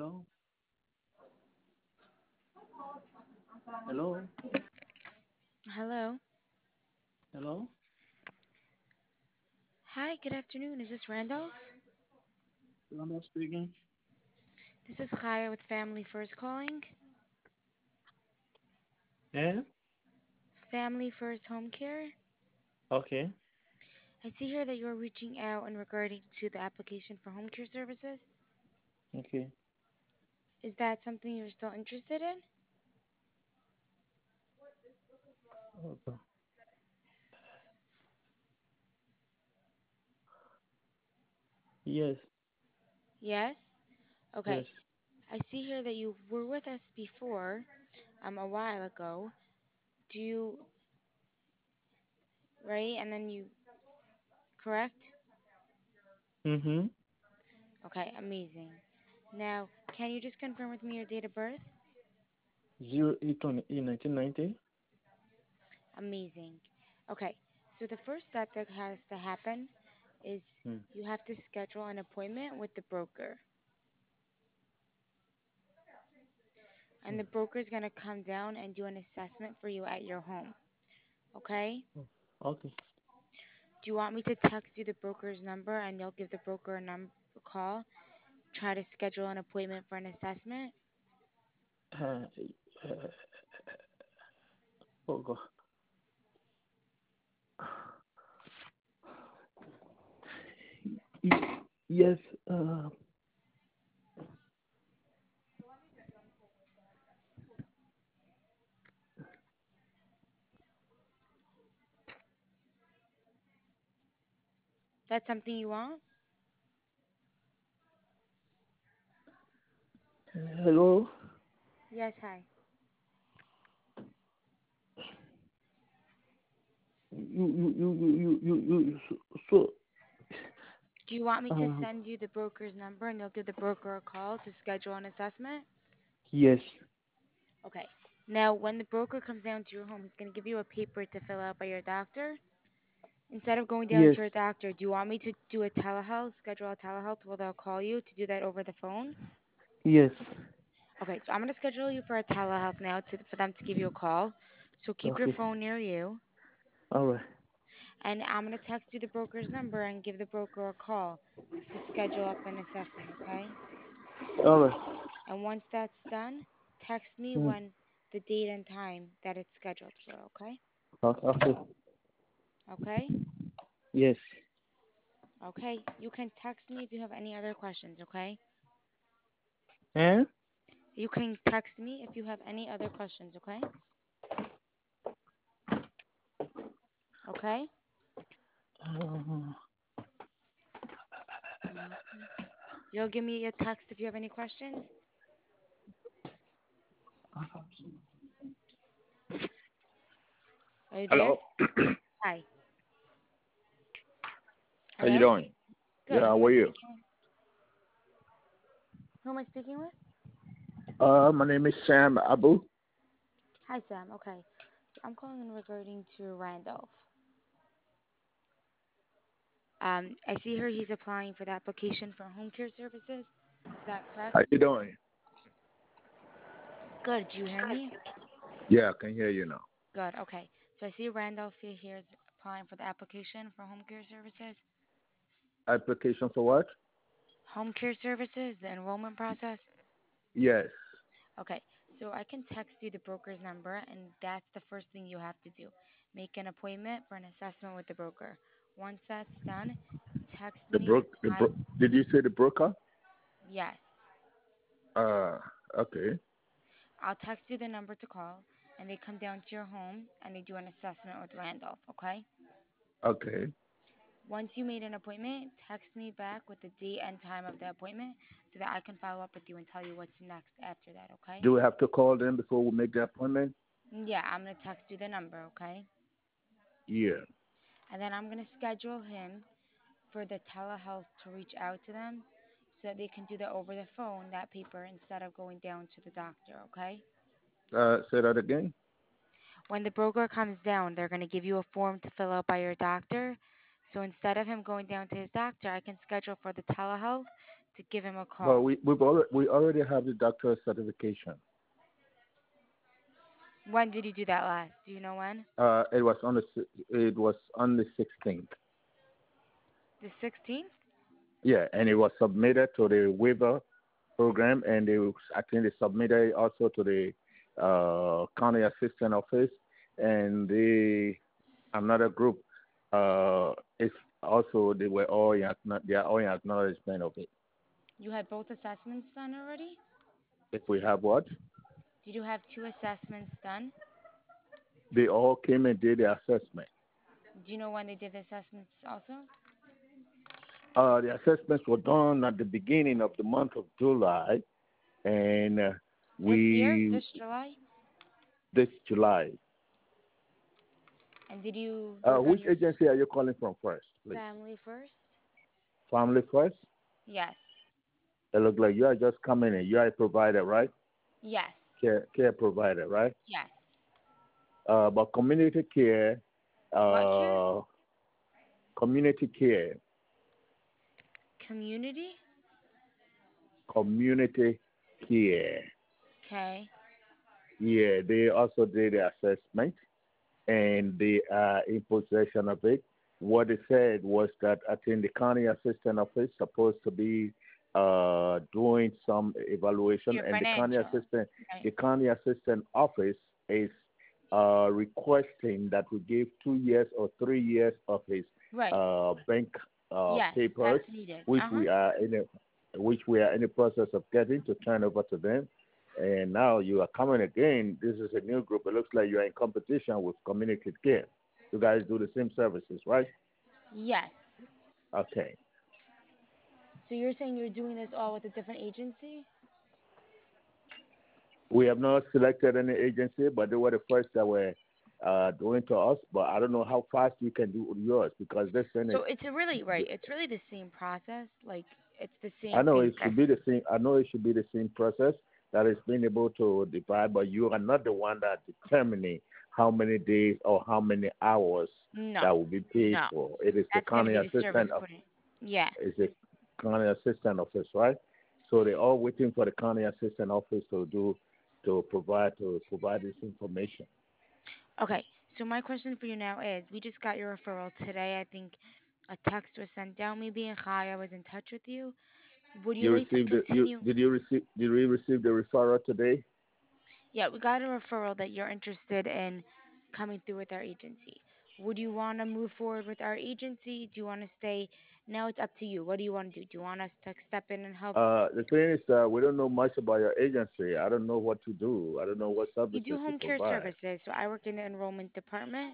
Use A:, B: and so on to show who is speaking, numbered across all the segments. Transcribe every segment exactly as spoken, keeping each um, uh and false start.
A: Hello? Hello?
B: Hello.
A: Hello?
B: Hi, good afternoon. Is this Randolph?
A: Randall speaking.
B: This is Chaya with Family First calling.
A: Yeah?
B: Family First Home Care.
A: Okay.
B: I see here that you're reaching out in regarding to the application for home care services.
A: Okay.
B: Is that something you're still interested in?
A: Okay. Yes.
B: Yes.
A: Yes.
B: Okay. I see here that you were with us before, um, a while ago. Do you, right? And then you, correct?
A: Mm-hmm.
B: Okay, amazing. Now, can you just confirm with me your date of birth?
A: Zero eight twenty eight nineteen ninety.
B: Amazing. Okay, so the first step that has to happen is
A: Mm.
B: you have to schedule an appointment with the broker. And
A: Mm.
B: the broker is going to come down and do an assessment for you at your home. Okay?
A: Oh, okay.
B: Do you want me to text you the broker's number and you'll give the broker a number a call? Try to schedule an appointment for an assessment?
A: Uh, uh, oh God. Y- Yes. Uh,
B: That's something you want?
A: hello.
B: Yes, hi.
A: You you you you you you. you so, so
B: Do you want me to
A: uh,
B: send you the broker's number and you'll give the broker a call to schedule an assessment?
A: yes.
B: Okay. Now, when the broker comes down to your home, he's going to give you a paper to fill out by your doctor. Instead of going down
A: Yes.
B: to your doctor, do you want me to do a telehealth, schedule a telehealth where they'll call you to do that over the phone?
A: Yes.
B: Okay, so I'm going to schedule you for a telehealth now to, for them to give you a call. So keep your
A: Okay.
B: phone near you.
A: All right.
B: And I'm going to text you the broker's number and give the broker a call to schedule up an assessment, okay?
A: All right.
B: And once that's done, text me
A: Mm.
B: when the date and time that it's scheduled for, okay?
A: Okay. Okay.
B: Okay?
A: Yes.
B: Okay, you can text me if you have any other questions, okay?
A: Eh?
B: You can text me if you have any other questions, okay? Okay?
A: Uh,
B: Okay. You'll give me a text if you have any questions? Are you there?
C: Hello.
B: Hi.
C: How you
B: Hello?
C: doing? Yeah,
B: Good. Who
C: how
B: am I
C: are you?
B: speaking with? Who am I speaking with?
C: Uh, my name is Sam Abu.
B: Hi, Sam. Okay. So I'm calling in regarding to Randolph. Um, I see here he's applying for the application for home care services. Is that
C: How
B: correct?
C: you doing?
B: Good. Did you hear me?
C: Yeah, I can hear you now.
B: Good. Okay. So I see Randolph here is applying for the application for home care services.
C: Application for what?
B: Home care services, the enrollment process.
C: Yes.
B: Okay, so I can text you the broker's number, and that's the first thing you have to do. Make an appointment for an assessment with the broker. Once that's done, text
C: The
B: me a
C: bro- the
B: time.
C: bro- Did you say the broker?
B: Yes,
C: Uh, okay.
B: I'll text you the number to call, and they come down to your home and they do an assessment with Randolph, okay?
C: Okay.
B: Once you made an appointment, text me back with the date and time of the appointment so that I can follow up with you and tell you what's next after that, okay?
C: Do we have to call them before we make the appointment?
B: Yeah, I'm gonna text you the number, okay?
C: Yeah.
B: And then I'm gonna schedule him for the telehealth to reach out to them so that they can do that over the phone, that paper, instead of going down to the doctor, okay?
C: Uh, say that again.
B: When the broker comes down, they're going to give you a form to fill out by your doctor. So instead of him going down to his doctor, I can schedule for the telehealth to give him a
C: But
B: call.
C: we we've already we already have the doctor's certification.
B: When did you do that last? Do you know when?
C: Uh, it was on the si- it was on the sixteenth.
B: The sixteenth?
C: Yeah, and it was submitted to the waiver program, and they I think they submitted it also to the uh, county assistant office, and the another group uh, is also they were all in, acknow- they are all in acknowledgement of it.
B: You had both assessments done already?
C: If we have what,
B: Did you have two assessments done?
C: they all came and did the assessment.
B: Do you know when they did the assessments also?
C: Uh, the assessments were done at the beginning of the month of July, and uh,
B: This year?
C: we
B: This July?
C: this July.
B: And did you
C: Uh,
B: work on
C: which
B: your
C: agency are you calling from first, please?
B: family first?
C: Family First.
B: Yes.
C: It looks like you are just coming in. You are a provider, right?
B: Yes.
C: Care care provider, right?
B: Yes.
C: Uh, but community care,
B: What care?
C: uh, community care,
B: Community?
C: community care.
B: Okay.
C: Yeah, they also did the assessment and they are in possession of it. What they said was that I think the county assistant office supposed to be uh, doing some evaluation,
B: Your
C: and the county
B: financial.
C: assistant,
B: Right.
C: the county assistant office is uh, requesting that we give two years or three years of his
B: Right.
C: uh, bank uh,
B: Yes,
C: papers,
B: that's needed.
C: which
B: Uh huh.
C: we are in a, which we are in the process of getting to turn over to them. And now you are coming again. This is a new group. It looks like you are in competition with Community Care. You guys do the same services, right?
B: Yes.
C: Okay.
B: So you're saying you're doing this all with a different agency?
C: We have not selected any agency, but they were the first that were uh, doing to us. But I don't know how fast you can do yours because this thing is.
B: So it's a really right. It's really the same process. Like it's the
C: I
B: same
C: know
B: thing.
C: it should be the same. I know it should be the same process that is being able to divide, but you are not the one that determining how many days or how many hours
B: No,
C: that will be paid
B: no.
C: for. It is the
B: That's gonna
C: county
B: be the service
C: assistant
B: coordinator. Yeah.
C: is the county assistant office, right? So they're all waiting for the county assistant office to do to provide to provide this information.
B: Okay. So my question for you now is: we just got your referral today. I think a text was sent down. Maybe and Chaya was in touch with you. Would you
C: You
B: like to
C: received the you
B: continue?
C: did you receive did we receive the referral today?
B: Yeah, we got a referral that you're interested in coming through with our agency. Would you want to move forward with our agency? Do you want to stay? Now it's up to you. What do you want to do? Do you want us to step in and help?
C: Uh, the thing is, uh, we don't know much about your agency. I don't know what to do. I don't know what
B: We do
C: services you
B: home care
C: provide.
B: services, so I work in the enrollment department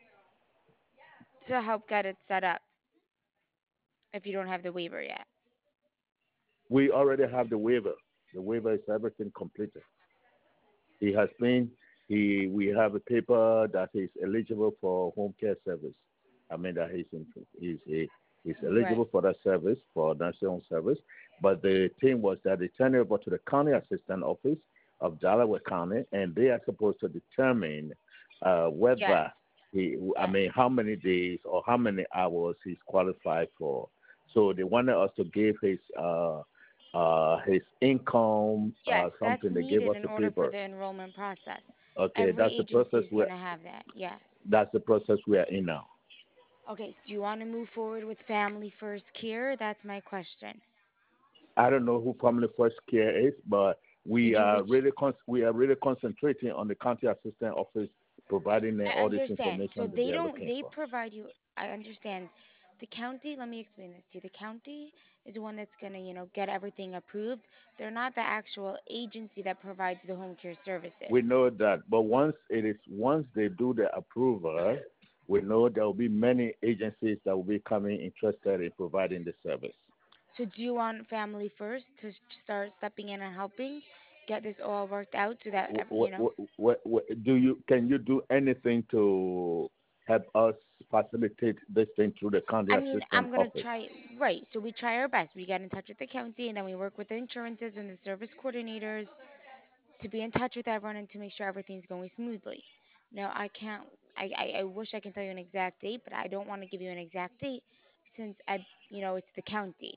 B: to help get it set up if you don't have the waiver yet.
C: We already have the waiver. The waiver is everything completed. He has been. He we have a paper that he's eligible for home care service. I mean that he's in, he's he, he's
B: Right.
C: eligible for that service for national service. But the thing was that they turned it over to the county assistant office of Delaware County, and they are supposed to determine uh,
B: Yes.
C: whether he, I
B: Yes.
C: mean, how many days or how many hours he's qualified for. So they wanted us to give his uh, uh, his income,
B: Yes,
C: uh,
B: that's
C: something. They gave
B: needed
C: us
B: in
C: a
B: order for
C: paper.
B: the enrollment process.
C: Okay,
B: Every
C: that's the
B: agency
C: process
B: is
C: we
B: going to have that. Yes.
C: that's the process we are in now.
B: Okay, so do you want to move forward with Family First Care? That's my question.
C: I don't know who Family First Care is, but
B: Did
C: we
B: you
C: are
B: reach?
C: really con- we are really concentrating on the county assistant office providing them
B: I
C: all this
B: understand. So
C: information that
B: they
C: they are
B: don't,
C: looking
B: they
C: for.
B: provide you, I understand. The county, let me explain this to you. The county is the one that's going to, you know, get everything approved. They're not the actual agency that provides the home care services.
C: We know that, but once it is once they do the approval, we know there will be many agencies that will be coming interested in providing the service.
B: So do you want Family First to s- start stepping in and helping get this all worked out so that, ev- you
C: What,
B: know,
C: what, what, what, do you can you do anything to help us facilitate this thing through the county
B: I mean,
C: assistant
B: I'm gonna
C: office?
B: try. Right. So we try our best. We get in touch with the county, and then we work with the insurances and the service coordinators to be in touch with everyone and to make sure everything's going smoothly. Now, I can't. I, I, I wish I can tell you an exact date, but I don't want to give you an exact date since I, you know, it's the county.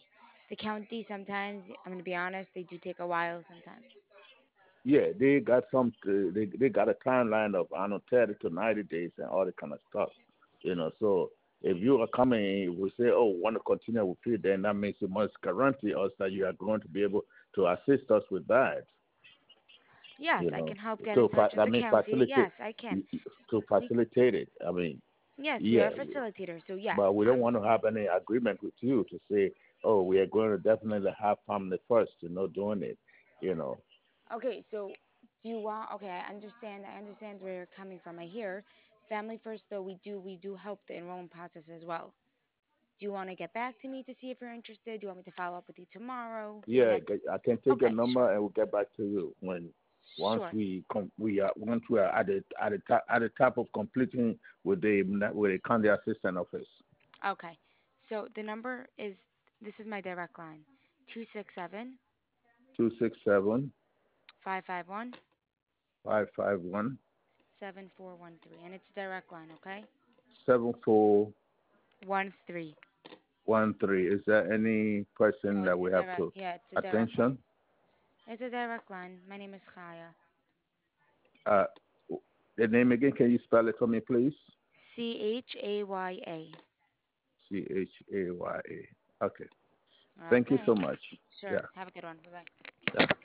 B: The county sometimes, I'm going to be honest, they do take a while sometimes.
C: Yeah, they got some. uh, They they got a timeline of I don't know thirty to ninety days and all that kind of stuff. You know, so if you are coming, we say, oh, want to continue with you, then that means you must guarantee us that you are going to be able to assist us with that.
B: Yes,
C: You
B: I
C: know,
B: can help get in
C: to
B: touch
C: fa-
B: with
C: I
B: the
C: mean
B: county.
C: facilitate
B: Yes, I can.
C: to
B: We,
C: facilitate it. I mean,
B: yes, we are
C: yeah,
B: facilitators, so yes,
C: but we don't
B: I'm.
C: want to have any agreement with you to say, oh, we are going to definitely have family first. You know, doing it. You know,
B: Okay, so do you want? Okay, I understand. I understand where you're coming from. I hear family first, though. We do we do help the enrollment process as well. Do you want to get back to me to see if you're interested? Do you want me to follow up with you tomorrow?
C: yeah,
B: Next?
C: I can take your
B: Okay, sure,
C: number and we'll get back to you when once
B: sure.
C: we com- we are once we are at the at the top at the top of completing with the with the county assistant office.
B: Okay, so the number is this is my direct line, two six seven
C: Two six seven
B: five five one
C: five five one
B: seven four one three, and it's direct line. Okay,
C: seven four
B: one three.
C: one three. Is there any
B: No,
C: person
B: it's
C: that
B: a
C: we have
B: direct.
C: to
B: Yeah, it's a direct line.
C: attention?
B: It's a direct line. My name is Chaya.
C: Uh, the name again? Can you spell it for me, please?
B: C H A Y A.
C: C H A Y A. Okay. Thank you
B: Okay.
C: so much.
B: Sure.
C: Yeah.
B: Have a good one. Bye bye.
C: Yeah.